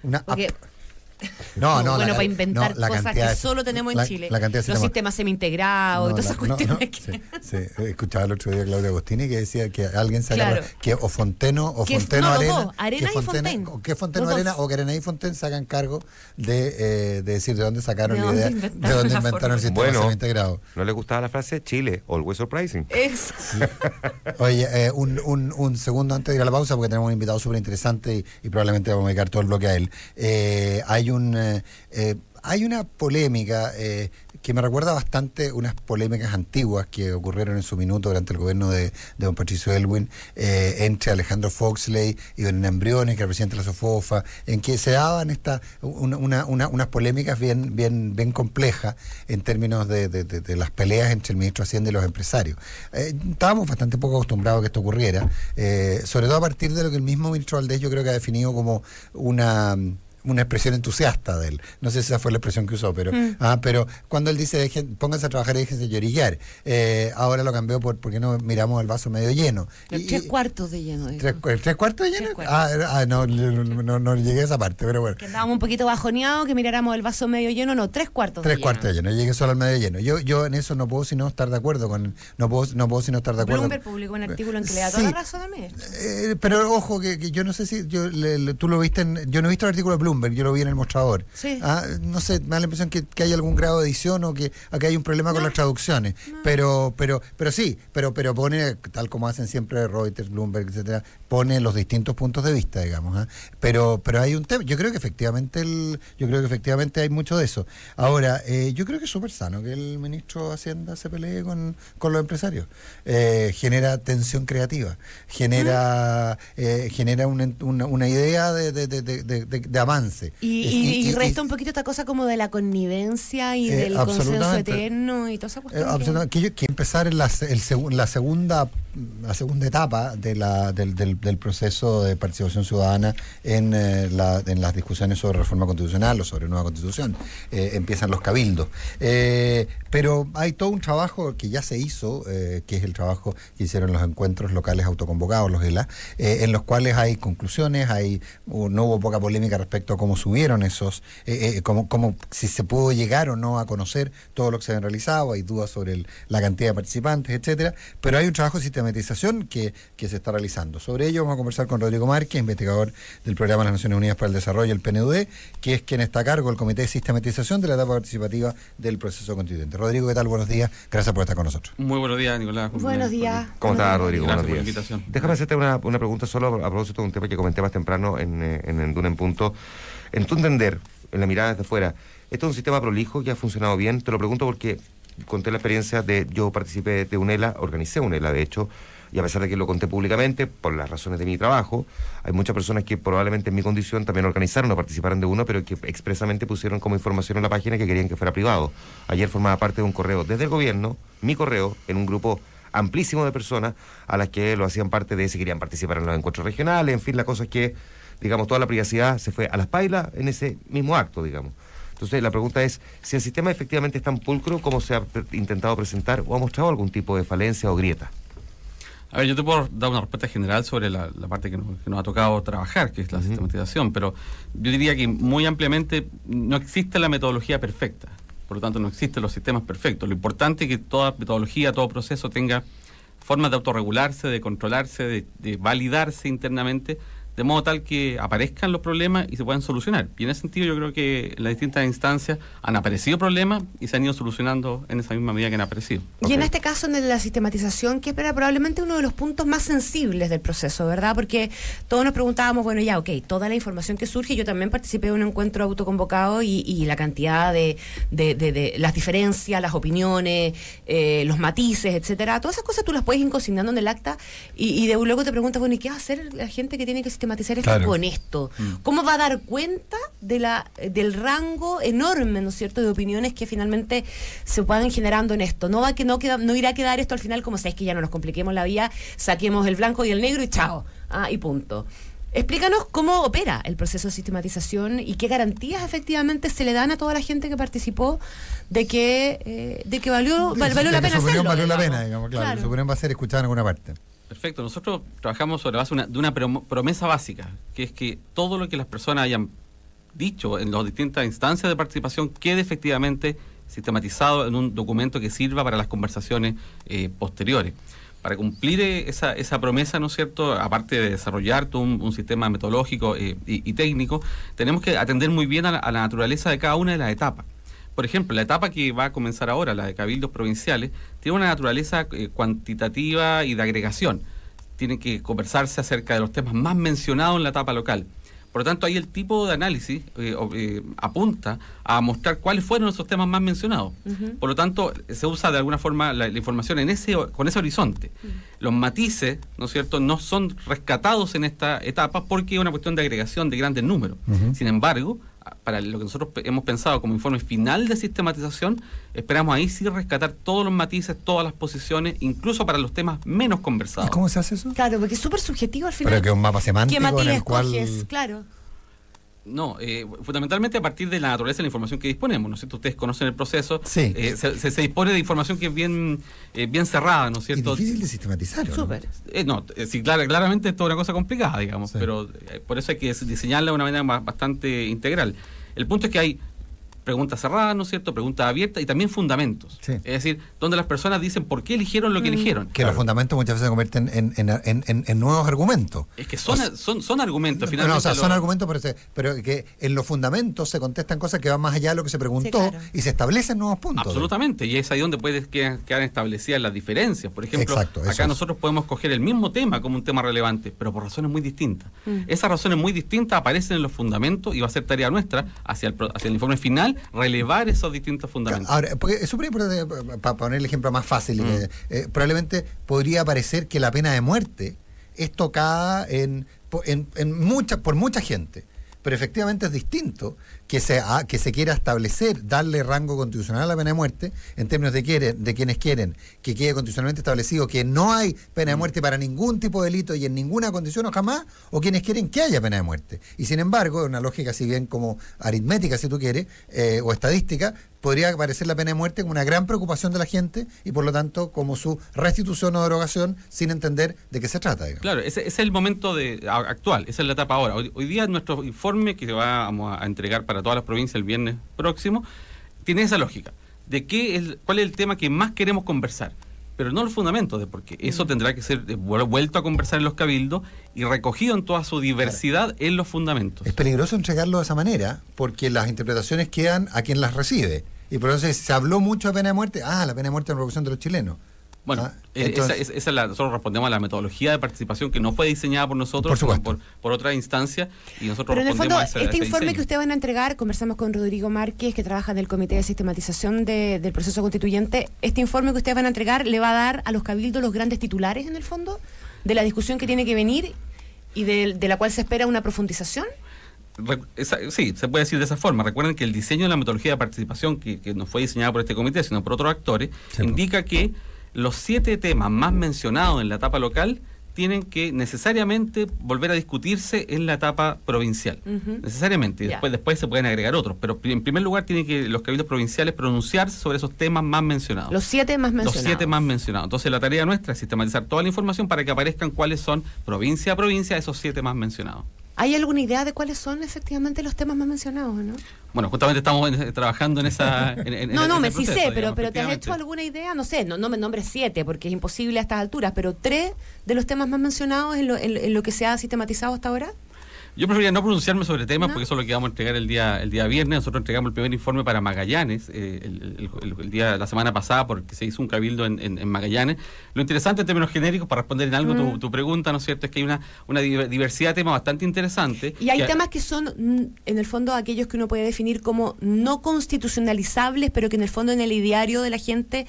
Bueno, para inventar cosas que solo tenemos en Chile. Los sistemas semi-integrados y todas esas cuestiones. Sí, escuchaba el otro día a Claudia Agostini que decía que alguien sacaba que o Fonteno Arena y Fontaine. Que Fonteno Arena o que Arena y Fontaine se hagan cargo de decir de dónde sacaron la idea, de dónde inventaron el sistema semi-integrado. ¿No le gustaba la frase Chile, always surprising? Sí. Oye, un segundo antes de ir a la pausa, porque tenemos un invitado súper interesante y probablemente vamos a dedicar todo el bloque a él. Hay una polémica que me recuerda bastante unas polémicas antiguas que ocurrieron en su minuto durante el gobierno de don Patricio Aylwin entre Alejandro Foxley y don Embriones, que era presidente de la SOFOFA, en que se daban unas polémicas bien complejas en términos de las peleas entre el ministro de Hacienda y los empresarios. Estábamos bastante poco acostumbrados a que esto ocurriera, sobre todo a partir de lo que el mismo ministro Valdés yo creo que ha definido como una expresión entusiasta de él. No sé si esa fue la expresión que usó, pero cuando él dice pónganse a trabajar y déjense llorillar, ahora lo cambió por ¿por qué no miramos el vaso medio lleno? Tres cuartos de lleno. ¿Tres cuartos de lleno? No llegué a esa parte, pero bueno. Que andábamos un poquito bajoneados, que miráramos el vaso medio lleno, no, tres cuartos de lleno. Tres cuartos de lleno, llegué solo al medio lleno. Yo en eso no puedo sino estar de acuerdo no puedo sino estar de acuerdo. Bloomberg publicó un artículo en que le da toda la razón al ministro. Pero ojo, que yo no sé si tú lo viste yo no he visto el artículo de Bloomberg, yo lo vi en el mostrador. Sí. No sé, me da la impresión que hay algún grado de edición o que acá hay un problema con las traducciones. Pero pone, tal como hacen siempre Reuters, Bloomberg, etcétera, pone los distintos puntos de vista, digamos. Pero hay un tema. Yo creo que efectivamente hay mucho de eso. Ahora, yo creo que es súper sano que el ministro de Hacienda se pelee con los empresarios. Genera tensión creativa, genera una idea de avance. Y resta un poquito esta cosa como de la connivencia y del consenso eterno y toda esa cuestión. Absolutamente. Que empezar en la segunda etapa del proceso de participación ciudadana en las discusiones sobre reforma constitucional o sobre nueva constitución. Empiezan los cabildos. Pero hay todo un trabajo que ya se hizo, que es el trabajo que hicieron los encuentros locales autoconvocados, los ELA, en los cuales hay conclusiones, no hubo poca polémica respecto a cómo subieron esos, cómo si se pudo llegar o no a conocer todo lo que se había realizado, hay dudas sobre la cantidad de participantes, etcétera, pero hay un trabajo de sistematización que se está realizando. Sobre ello vamos a conversar con Rodrigo Márquez, investigador del Programa de las Naciones Unidas para el Desarrollo, el PNUD, que es quien está a cargo del Comité de Sistematización de la etapa participativa del proceso constituyente. Rodrigo, ¿qué tal? Buenos días, gracias por estar con nosotros. Muy buenos días, Nicolás. Buenos días. ¿Cómo estás, Rodrigo? Gracias Buenos por la días. invitación. Déjame hacerte una pregunta solo a propósito de un tema que comenté más temprano en Duna en Punto. En tu entender, en la mirada desde fuera, ¿esto es un sistema prolijo que ha funcionado bien? Te lo pregunto porque conté la experiencia yo participé de un ELA, organicé un ELA de hecho, y a pesar de que lo conté públicamente, por las razones de mi trabajo, hay muchas personas que probablemente en mi condición también organizaron o participaron de uno, pero que expresamente pusieron como información en la página que querían que fuera privado. Ayer formaba parte de un correo desde el gobierno, mi correo, en un grupo amplísimo de personas a las que lo hacían parte de si querían participar en los encuentros regionales, en fin, la cosa es que, digamos, toda la privacidad se fue a las pailas en ese mismo acto, digamos. Entonces, la pregunta es, si el sistema efectivamente es tan pulcro como se ha intentado presentar, o ha mostrado algún tipo de falencia o grieta. A ver, yo te puedo dar una respuesta general sobre la parte que nos ha tocado trabajar, que es la sistematización, pero yo diría que muy ampliamente no existe la metodología perfecta, por lo tanto no existen los sistemas perfectos. Lo importante es que toda metodología, todo proceso tenga formas de autorregularse, de controlarse, de validarse internamente, de modo tal que aparezcan los problemas y se puedan solucionar. Y en ese sentido yo creo que en las distintas instancias han aparecido problemas y se han ido solucionando en esa misma medida que han aparecido. Y en este caso, en la sistematización, que era probablemente uno de los puntos más sensibles del proceso, ¿verdad? Porque todos nos preguntábamos, bueno, ya, ok, toda la información que surge, yo también participé de un encuentro autoconvocado y la cantidad de las diferencias, las opiniones, los matices, etcétera, todas esas cosas tú las puedes ir consignando en el acta y de luego te preguntas, bueno, ¿y qué va a hacer la gente que tiene que sistematizar esto con esto? ¿Cómo va a dar cuenta del rango enorme, ¿no es cierto?, de opiniones que finalmente se van generando en esto? No irá a quedar esto al final como, ¿sabes que ya no nos compliquemos la vida, saquemos el blanco y el negro y chao, y punto? Explícanos cómo opera el proceso de sistematización y qué garantías efectivamente se le dan a toda la gente que participó de que valió la pena hacerlo. Su opinión valió la pena, digamos, claro. Su opinión va a ser escuchada en alguna parte. Perfecto. Nosotros trabajamos sobre la base de una promesa básica, que es que todo lo que las personas hayan dicho en las distintas instancias de participación quede efectivamente sistematizado en un documento que sirva para las conversaciones posteriores. Para cumplir esa promesa, ¿no es cierto?, aparte de desarrollar todo un sistema metodológico y técnico, tenemos que atender muy bien a la naturaleza de cada una de las etapas. Por ejemplo, la etapa que va a comenzar ahora, la de cabildos provinciales, tiene una naturaleza cuantitativa y de agregación. Tiene que conversarse acerca de los temas más mencionados en la etapa local. Por lo tanto, ahí el tipo de análisis apunta a mostrar cuáles fueron esos temas más mencionados. Por lo tanto, se usa de alguna forma la información con ese horizonte. Los matices, ¿no es cierto?, no son rescatados en esta etapa porque es una cuestión de agregación de grandes números. Sin embargo, para lo que nosotros hemos pensado como informe final de sistematización, esperamos ahí sí rescatar todos los matices, todas las posiciones, incluso para los temas menos conversados. ¿Y cómo se hace eso? Claro, porque es súper subjetivo al final. Pero que es un mapa semántico ¿qué matiz en el cual... escoges? Claro. No, fundamentalmente a partir de la naturaleza de la información que disponemos, ¿no es cierto? Ustedes conocen el proceso. Sí. Se dispone de información que es bien cerrada, ¿no es cierto? Y difícil de sistematizar, ¿no? Súper. Sí, claramente es toda una cosa complicada, digamos, sí. Pero por eso hay que diseñarla de una manera bastante integral. El punto es que hay preguntas cerradas, ¿no es cierto?, preguntas abiertas y también fundamentos. Sí. Es decir, donde las personas dicen por qué eligieron lo que eligieron. Que los fundamentos muchas veces se convierten en nuevos argumentos. Es que son argumentos, finalmente. No, o sea, son argumentos, pero que en los fundamentos se contestan cosas que van más allá de lo que se preguntó, sí, claro. Y se establecen nuevos puntos. Absolutamente, y es ahí donde pueden quedar establecidas las diferencias. Por ejemplo, acá nosotros podemos coger el mismo tema como un tema relevante, pero por razones muy distintas. Esas razones muy distintas aparecen en los fundamentos y va a ser tarea nuestra hacia el informe final relevar esos distintos fundamentos. Ahora, porque es súper importante, para poner el ejemplo más fácil, probablemente podría parecer que la pena de muerte es tocada por mucha gente, pero efectivamente es distinto que se quiera establecer, darle rango constitucional a la pena de muerte, en términos de quienes quieren que quede constitucionalmente establecido que no hay pena de muerte para ningún tipo de delito y en ninguna condición o jamás, o quienes quieren que haya pena de muerte. Y sin embargo, una lógica si bien como aritmética, si tú quieres, o estadística, podría aparecer la pena de muerte como una gran preocupación de la gente y por lo tanto como su restitución o derogación sin entender de qué se trata. Digamos. Claro, ese es el momento actual, esa es la etapa ahora. Hoy día nuestro informe que vamos a entregar para todas las provincias el viernes próximo tiene esa lógica de cuál es el tema que más queremos conversar, pero no los fundamentos de por qué. Eso tendrá que ser vuelto a conversar en los cabildos y recogido en toda su diversidad en los fundamentos. Es peligroso entregarlo de esa manera porque las interpretaciones quedan a quien las recibe. Y por eso se habló mucho de pena de muerte. La pena de muerte en revolución de los chilenos. Bueno, nosotros respondemos a la metodología de participación que no fue diseñada por nosotros, por otra instancia, y nosotros pero respondemos en el fondo, a ese informe diseño que ustedes van a entregar, conversamos con Rodrigo Márquez, que trabaja en el Comité de Sistematización del Proceso Constituyente. Este informe que ustedes van a entregar le va a dar a los cabildos los grandes titulares, en el fondo, de la discusión que tiene que venir y de la cual se espera una profundización. Sí, se puede decir de esa forma. Recuerden que el diseño de la metodología de participación, que no fue diseñada por este comité, sino por otros actores, indica que los 7 temas más mencionados en la etapa local tienen que necesariamente volver a discutirse en la etapa provincial. Necesariamente. Y después se pueden agregar otros. Pero en primer lugar tienen que los cabildos provinciales pronunciarse sobre esos temas más mencionados. Los 7 más mencionados. Los 7 más mencionados. Entonces la tarea nuestra es sistematizar toda la información para que aparezcan cuáles son, provincia a provincia, esos 7 más mencionados. ¿Hay alguna idea de cuáles son efectivamente los temas más mencionados, no? Bueno, justamente estamos trabajando en esa... sí sé, pero ¿te has hecho alguna idea? No sé, no me nombres 7, porque es imposible a estas alturas, pero 3 de los temas más mencionados en lo que se ha sistematizado hasta ahora. Yo preferiría no pronunciarme sobre temas porque eso es lo que vamos a entregar el día viernes. Nosotros entregamos el primer informe para Magallanes la semana pasada porque se hizo un cabildo en Magallanes. Lo interesante en términos genéricos, para responder en algo tu pregunta, ¿no es cierto?, es que hay una diversidad de temas bastante interesante. Y hay temas que son, en el fondo, aquellos que uno puede definir como no constitucionalizables, pero que en el fondo en el ideario de la gente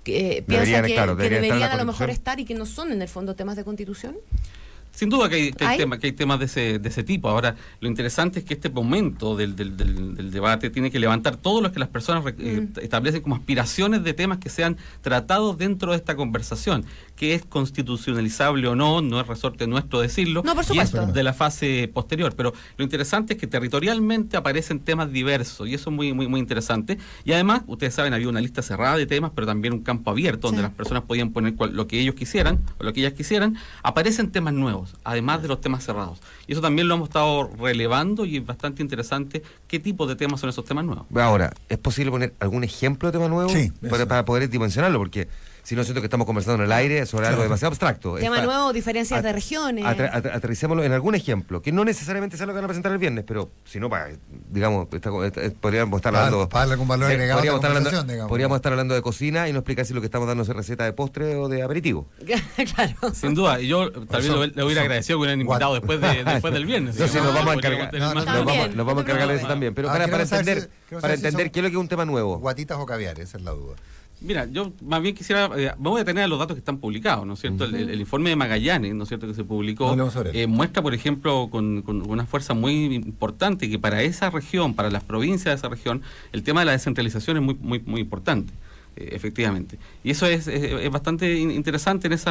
piensa que deberían a lo mejor estar y que no son en el fondo temas de constitución. Sin duda que hay temas de ese tipo. Ahora, lo interesante es que este momento del debate tiene que levantar todo lo que las personas establecen como aspiraciones de temas que sean tratados dentro de esta conversación. Que es constitucionalizable o no es resorte nuestro decirlo, no, por supuesto, y es de la fase posterior. Pero lo interesante es que territorialmente aparecen temas diversos, y eso es muy, muy, muy interesante. Y además, ustedes saben, había una lista cerrada de temas, pero también un campo abierto, donde las personas podían poner lo que ellos quisieran, o lo que ellas quisieran. Aparecen temas nuevos, además de los temas cerrados. Y eso también lo hemos estado relevando, y es bastante interesante qué tipo de temas son esos temas nuevos. Ahora, ¿es posible poner algún ejemplo de tema nuevo? Sí, para poder dimensionarlo, porque si no, siento que estamos conversando en el aire sobre algo demasiado abstracto. Tema nuevo, diferencias de regiones. Aterricémoslo en algún ejemplo, que no necesariamente sea lo que van a presentar el viernes, pero si no, digamos, podríamos estar hablando... con valor agregado podríamos estar hablando de cocina y no explicar si lo que estamos dando es receta de postre o de aperitivo. Claro. Sin duda, y yo tal vez le hubiera agradecido que hubieran invitado después del viernes. No, nos vamos a encargar. Nos vamos a encargar de eso también. Pero para entender qué es lo que es un tema nuevo. Guatitas o caviar, esa es la duda. Mira, yo más bien quisiera, me voy a tener a los datos que están publicados, ¿no es cierto? El informe de Magallanes, ¿no es cierto?, que se publicó, muestra, por ejemplo, con una fuerza muy importante que para esa región, para las provincias de esa región, el tema de la descentralización es muy, muy, muy importante, efectivamente. Y eso es bastante interesante en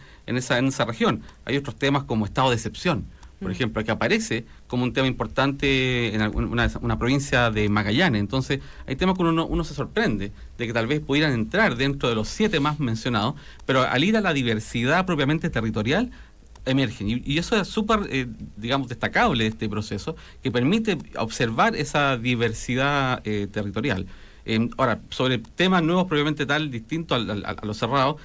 esa región. Hay otros temas como estado de excepción, por ejemplo, que aparece como un tema importante en una provincia de Magallanes. Entonces, hay temas que uno se sorprende de que tal vez pudieran entrar dentro de los 7 más mencionados, pero al ir a la diversidad propiamente territorial, emergen. Y eso es súper, destacable de este proceso, que permite observar esa diversidad territorial. Ahora, sobre temas nuevos propiamente tal, distinto a lo cerrado,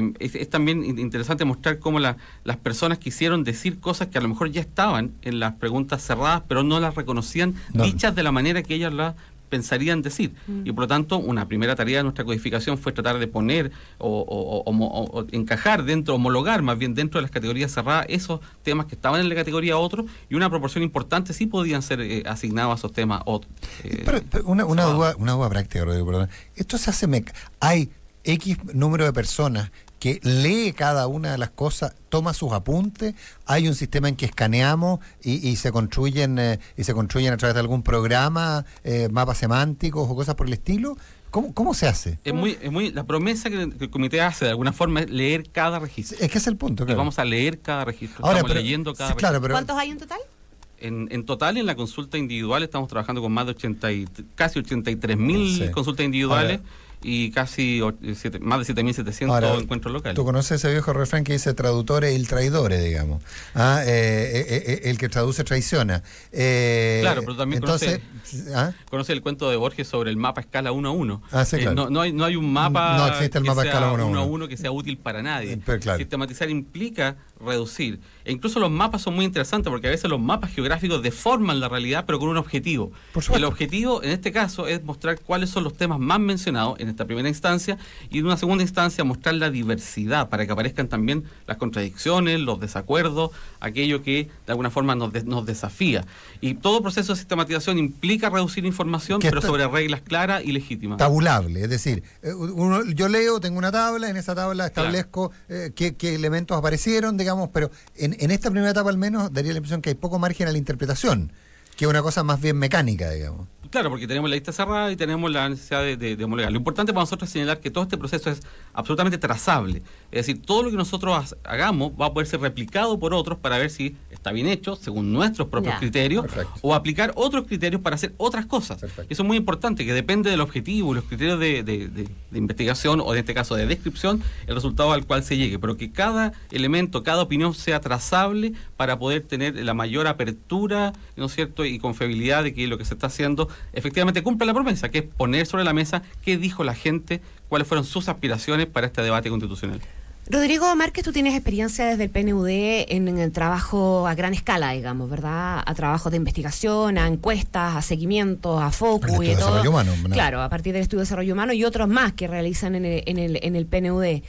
es también interesante mostrar cómo las personas quisieron decir cosas que a lo mejor ya estaban en las preguntas cerradas, pero no las reconocían dichas de la manera que ellas las pensarían decir. Y por lo tanto, una primera tarea de nuestra codificación fue tratar de poner o encajar dentro, homologar más bien dentro de las categorías cerradas esos temas que estaban en la categoría otro, y una proporción importante sí podían ser asignados a esos temas otros. Pero una duda práctica, Rodrigo, perdón. Esto se hace hay X número de personas que lee cada una de las cosas, toma sus apuntes, hay un sistema en que escaneamos y se construyen a través de algún programa, mapas semánticos o cosas por el estilo. ¿Cómo se hace? Es muy la promesa que el comité hace de alguna forma es leer cada registro. Es que es el punto, claro. Y vamos a leer cada registro. Ahora, estamos leyendo cada registro. Pero, ¿cuántos hay en total? En total, en la consulta individual estamos trabajando con más de casi 83.000 consultas individuales. Ahora, y casi más de 7.700 encuentros locales. Tú conoces ese viejo refrán que dice traductores y traidores, digamos. El que traduce traiciona. Claro, pero también conoce el cuento de Borges sobre el mapa escala 1 a 1. Sí, claro. No hay un mapa, no existe el mapa escala 1 a 1 que sea útil para nadie. Claro. Sistematizar implica reducir. E incluso los mapas son muy interesantes porque a veces los mapas geográficos deforman la realidad, pero con un objetivo. El objetivo, en este caso, es mostrar cuáles son los temas más mencionados en esta primera instancia, y en una segunda instancia mostrar la diversidad para que aparezcan también las contradicciones, los desacuerdos, aquello que de alguna forma nos desafía. Y todo proceso de sistematización implica reducir información, pero sobre reglas claras y legítimas. Tabulable, es decir, yo leo, tengo una tabla, en esa tabla establezco qué elementos aparecieron, digamos, pero en esta primera etapa al menos daría la impresión que hay poco margen a la interpretación, que es una cosa más bien mecánica, digamos. Claro, porque tenemos la lista cerrada y tenemos la necesidad de homologar. Lo importante para nosotros es señalar que todo este proceso es absolutamente trazable. Es decir, todo lo que nosotros hagamos va a poder ser replicado por otros para ver si está bien hecho, según nuestros propios criterios, o aplicar otros criterios para hacer otras cosas. Eso es muy importante, que depende del objetivo, los criterios de investigación, o en este caso de descripción, el resultado al cual se llegue. Pero que cada elemento, cada opinión sea trazable para poder tener la mayor apertura, ¿no es cierto?, y confiabilidad de que lo que se está haciendo efectivamente cumple la promesa, que es poner sobre la mesa qué dijo la gente, cuáles fueron sus aspiraciones para este debate constitucional. Rodrigo Márquez, tú tienes experiencia desde el PNUD en el trabajo a gran escala, digamos, ¿verdad? A trabajos de investigación, a encuestas, a seguimientos, a focus y todo. Humano, ¿no? Claro, a partir del estudio de desarrollo humano y otros más que realizan en el PNUD.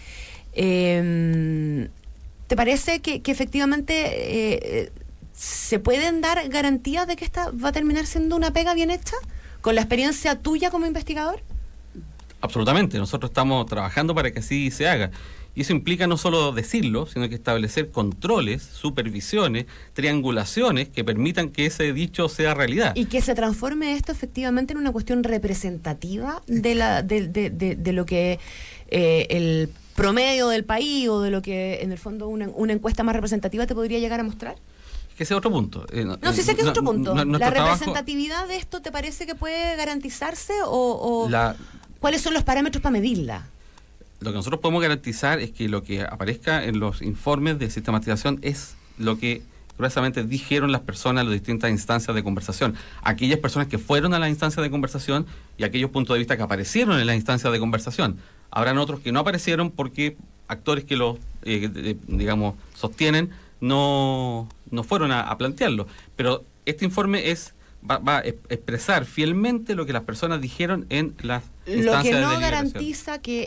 ¿Te parece que efectivamente se pueden dar garantías de que esta va a terminar siendo una pega bien hecha? ¿Con la experiencia tuya como investigador? Absolutamente, nosotros estamos trabajando para que así se haga. Y eso implica no solo decirlo, sino que establecer controles, supervisiones, triangulaciones que permitan que ese dicho sea realidad. Y que se transforme esto efectivamente en una cuestión representativa de lo que el promedio del país o de lo que en el fondo una encuesta más representativa te podría llegar a mostrar. Que ese es otro punto. Sí sé que es otro punto. ¿La representatividad trabajo, de esto te parece que puede garantizarse o cuáles son los parámetros para medirla? Lo que nosotros podemos garantizar es que lo que aparezca en los informes de sistematización es lo que gruesamente dijeron las personas en las distintas instancias de conversación. Aquellas personas que fueron a las instancias de conversación y aquellos puntos de vista que aparecieron en las instancias de conversación. Habrán otros que no aparecieron porque actores que los, digamos, sostienen no fueron a plantearlo. Pero este informe va a expresar fielmente lo que las personas dijeron en las instancias lo que no de garantiza que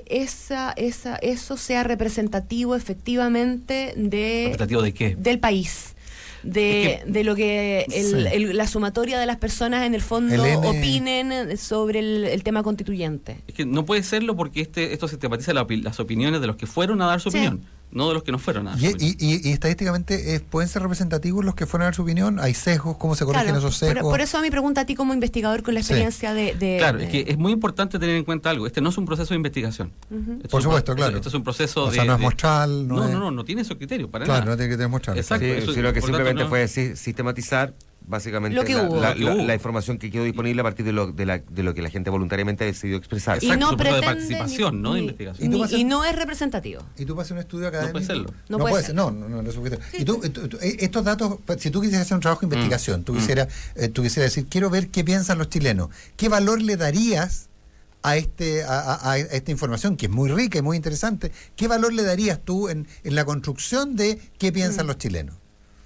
eso sea representativo efectivamente ¿representativo de qué? Del país, de lo que la sumatoria de las personas en el fondo opinen sobre el tema constituyente. Es que no puede serlo porque esto sistematiza las opiniones de los que fueron a dar su opinión, no de los que no fueron a dar su opinión. Y estadísticamente pueden ser representativos los que fueron a dar su opinión. ¿Hay sesgos? ¿Cómo se corrigen esos sesgos? Por eso mi pregunta a ti como investigador con la experiencia de... Claro, es que es muy importante tener en cuenta algo. Este no es un proceso de investigación. Por supuesto, claro. Esto es un proceso no es muestral. No tiene esos criterios para nada. Claro, no tiene criterios mostrales. Exacto. Sí, lo que simplemente fue sistematizar básicamente la información que quedó disponible a partir de lo que la gente voluntariamente ha decidido expresar. Y no pretende de participación, no de investigación. Y no es representativo. Y tú vas a hacer un estudio académico. No puede serlo. No puede ser. No es suficiente. Y tú, estos datos, si tú quisieras hacer un trabajo de investigación, tú quisieras decir, quiero ver qué piensan los chilenos, ¿qué valor le darías a esta información, que es muy rica y muy interesante? ¿Qué valor le darías tú en la construcción de qué piensan los chilenos?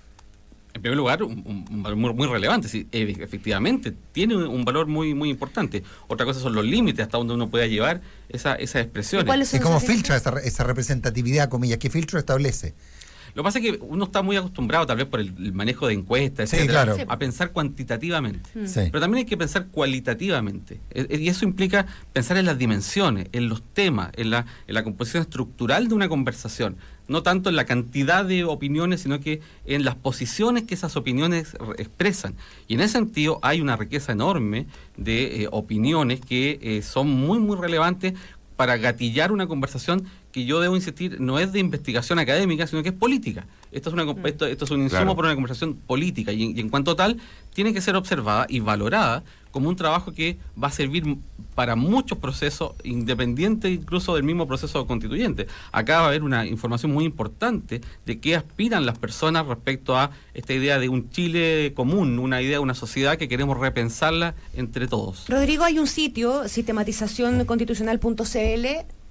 En primer lugar, un valor muy relevante. Sí, efectivamente, tiene un valor muy importante. Otra cosa son los límites hasta donde uno pueda llevar esas expresiones. ¿Y cómo filtra esa representatividad, comillas? ¿Qué filtro establece? Lo que pasa es que uno está muy acostumbrado, tal vez por el manejo de encuestas, etcétera, a pensar cuantitativamente. Pero también hay que pensar cualitativamente. Y eso implica pensar en las dimensiones, en los temas, en la composición estructural de una conversación. No tanto en la cantidad de opiniones, sino que en las posiciones que esas opiniones expresan. Y en ese sentido hay una riqueza enorme de opiniones que son muy relevantes para gatillar una conversación que yo debo insistir no es de investigación académica, sino que es política. Esto es un insumo para una conversación política y en cuanto tal tiene que ser observada y valorada como un trabajo que va a servir para muchos procesos, independiente incluso del mismo proceso constituyente. Acá va a haber una información muy importante de qué aspiran las personas respecto a esta idea de un Chile común, una idea de una sociedad que queremos repensarla entre todos. Rodrigo, hay un sitio, sistematizacionconstitucional.cl.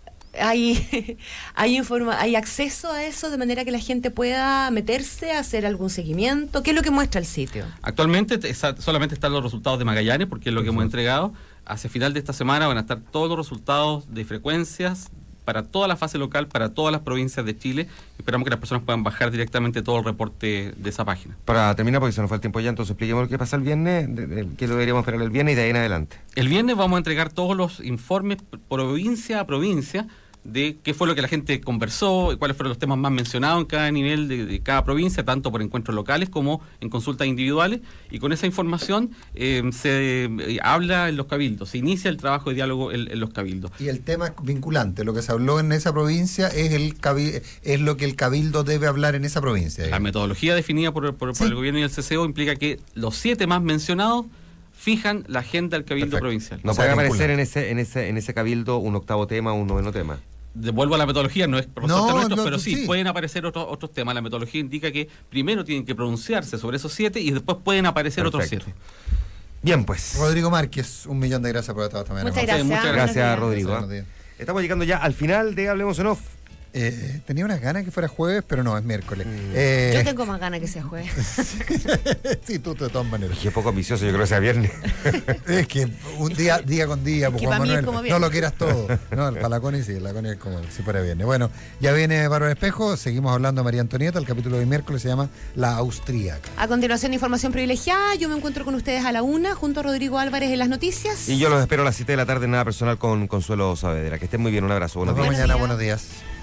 Hay acceso a eso de manera que la gente pueda meterse a hacer algún seguimiento. ¿Qué es lo que muestra el sitio? Actualmente solamente están los resultados de Magallanes, porque es lo que hemos entregado. Hacia final de esta semana van a estar todos los resultados de frecuencias para toda la fase local, para todas las provincias de Chile. Esperamos que las personas puedan bajar directamente todo el reporte de esa página. Para terminar, porque se nos fue el tiempo ya, entonces expliquemos lo que pasa el viernes, qué lo deberíamos esperar el viernes y de ahí en adelante. El viernes vamos a entregar todos los informes provincia a provincia de qué fue lo que la gente conversó, cuáles fueron los temas más mencionados en cada nivel de cada provincia, tanto por encuentros locales como en consultas individuales, y con esa información se habla en los cabildos, se inicia el trabajo de diálogo en los cabildos. Y el tema vinculante, lo que se habló en esa provincia es lo que el cabildo debe hablar en esa provincia. La metodología definida por el gobierno y el CCO implica que los 7 más mencionados fijan la agenda del cabildo provincial. No puede aparecer en ese cabildo un 8º tema, un 9º tema. Devuelvo a la metodología, no es resaltar nuestros, pero sí, pueden aparecer otros temas. La metodología indica que primero tienen que pronunciarse sobre esos 7 y después pueden aparecer otros 7. Bien, pues. Rodrigo Márquez, 1.000.000 de gracias por estar esta mañana. Muchas gracias. Muchas gracias, Rodrigo. Estamos llegando ya al final de Hablemos en Off. Tenía unas ganas que fuera jueves, pero no, es miércoles. Yo tengo más ganas que sea jueves. Sí, tú de todas maneras. Es que es poco ambicioso, yo creo que sea viernes. Es que un día con día, pues, Juan Manuel, no lo quieras todo. No, para la Connie sí, la Connie es como si fuera viernes. Bueno, ya viene Bárbara Espejo, seguimos hablando de María Antonieta, el capítulo de miércoles se llama La Austríaca. A continuación, información privilegiada, yo me encuentro con ustedes a la 1, junto a Rodrigo Álvarez en las noticias. Y yo los espero a las 7 de la tarde en Nada Personal con Consuelo Saavedra. Que estén muy bien, un abrazo, buenos días. Nos vemos mañana, buenos días.